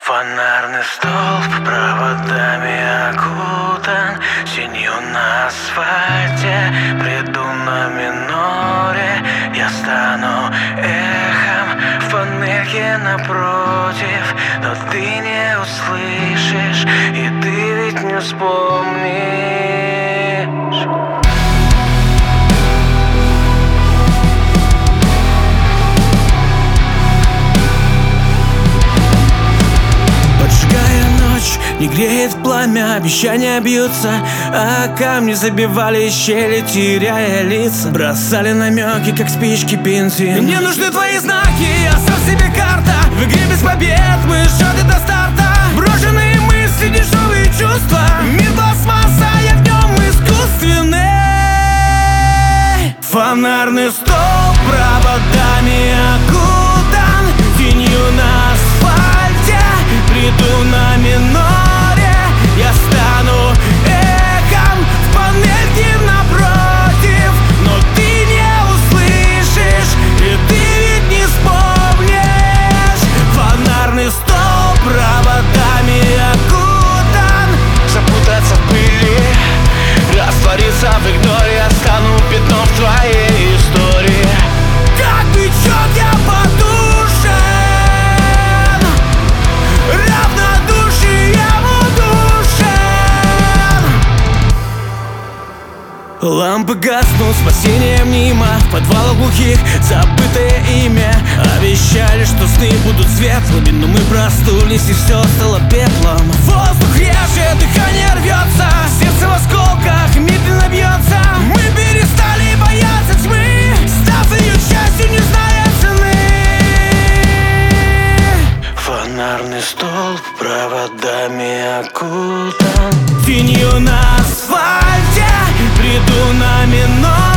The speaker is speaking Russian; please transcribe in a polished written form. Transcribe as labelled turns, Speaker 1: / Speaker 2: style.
Speaker 1: Фонарный столб проводами окутан, синью на асфальте, приду на миноре. Я стану эхом в панельке напротив, но ты не услышишь, и ты ведь не вспомнишь. Не греет пламя, обещания бьются, а камни забивали щели, теряя лица. Бросали намеки, как спички бензин. Мне нужны твои знаки, оставь себе карта. В игре без побед мы счеты до старта. Брошенные мысли, дешевые чувства. Мир пластмасса, я в нем искусственный. Фонарный столб проводами окутан, тенью на асфальте, приду на миноре. Я стану эхом в панельке напротив, но ты не услышишь, и ты ведь не вспомнишь. Фонарный столб проводами окутан. Запутаться в пыли, раствориться в игноре. Я стану пятном в твоей истории. Как бичок я подушен, лампы гаснут, спасение мимо. В подвалах глухих забытое имя. Обещали, что сны будут светлыми, но мы проснулись и все стало пеплом. Воздух реже, дыхание рвется, сердце в осколках медленно бьется. Мы перестали бояться тьмы, став ее частью, не зная цены. Фонарный столб проводами окутан, тенью на асфальте, приду на минор.